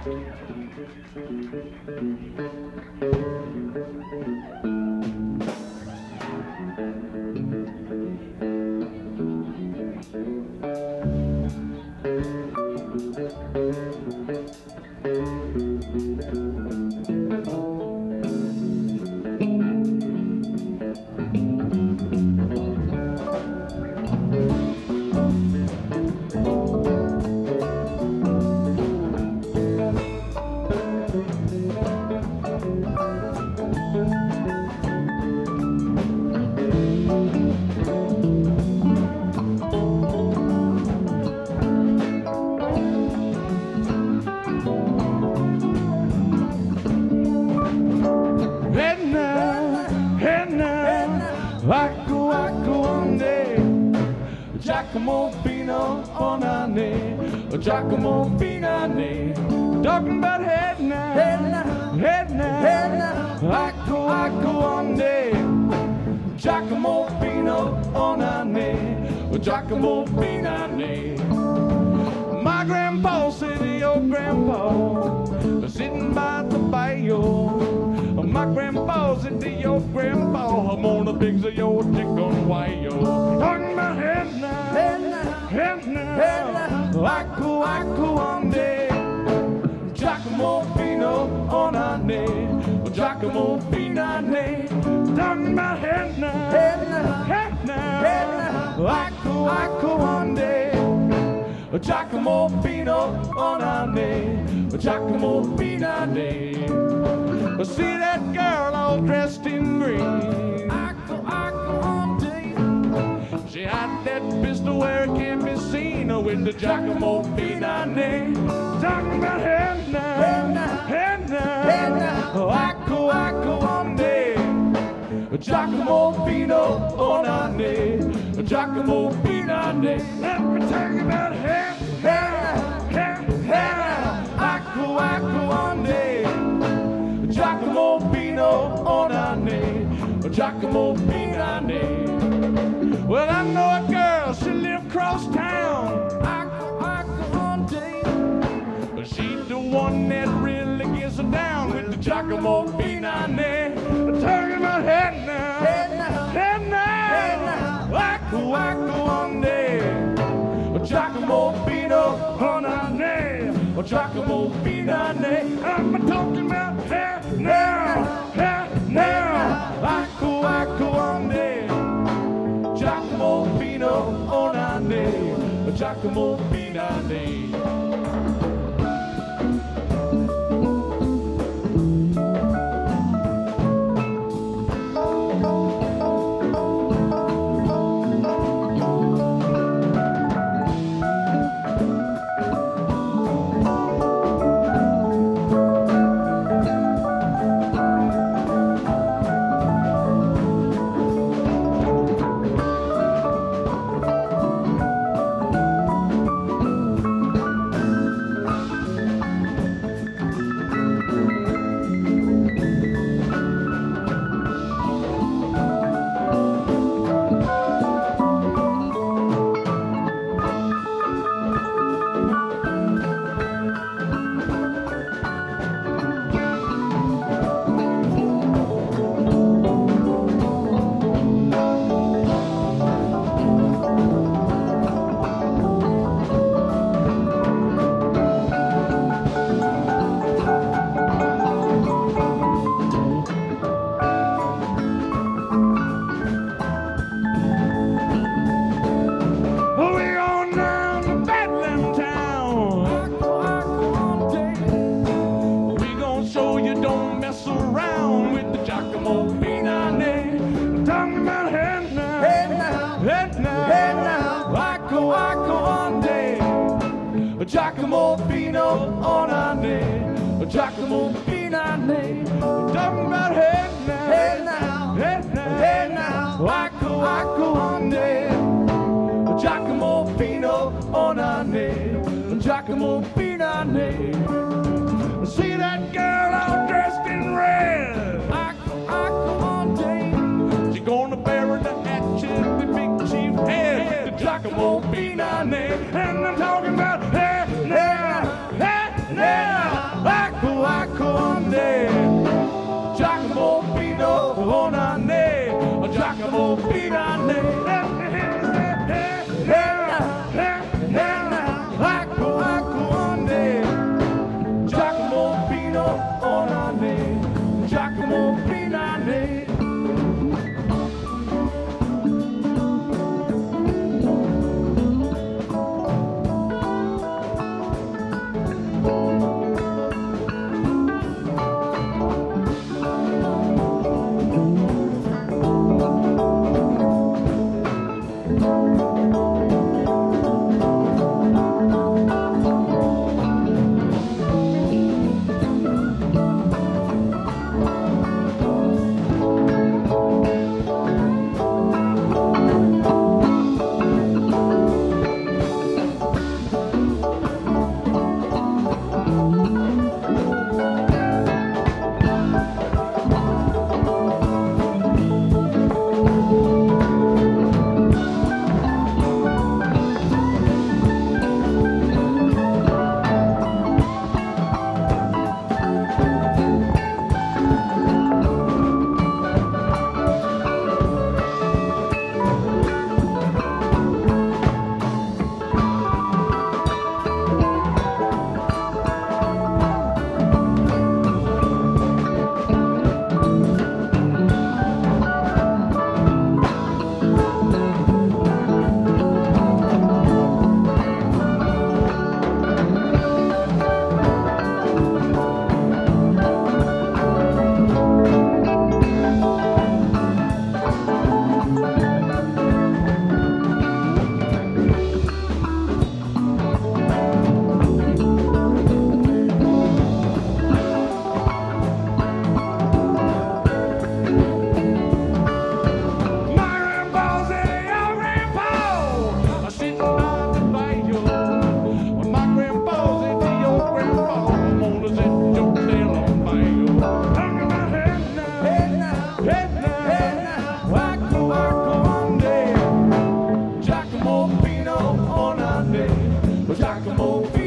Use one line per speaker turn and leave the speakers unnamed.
Giacomo Fino Onane, Giacomo Finane, talking about head now, head now, Acco on day, Giacomo Fino Onane, Giacomo Finane. My grandpa said to your grandpa, sitting by the bayou. My grandpa said to your grandpa, I'm gonna fix your chicken wire. Talking about head now, head now, Acco on day, Giacomo Fino Onane, Giacomo Finane. Talking about head now, head now, Acco on day, Giacomo Fino Onane, Giacomo Finane. See that girl all dressed in green, Acco on day. She had that pistol where it can't be seen, with the Giacomo Finane. Talking about head now, head now, Acco on day, Giacomo Fino Onane, Giacomo Finane. Let me tell you about head now, Acco on day, Giacomo Fino Onane, Giacomo Finane. Well, I know a girl, she live across town, Acco on day, but she's the one that really gets her down with the Giacomo Finane. Talking about head now, Acco on day, Giacomo Fino Onane, Giacomo Finane. I'm talking about head now, Acco on day, Giacomo Fino Onane, Giacomo Finane. Giacomo Fino Onane, Giacomo Finane. Talking about head now, Acco on day, Giacomo Fino Onane, Giacomo Finane. See that girl all dressed in red, Acco on day. She gonna bury the hatchet with Big Chief head, Giacomo Finane. And I'm talking about head now, Giacomo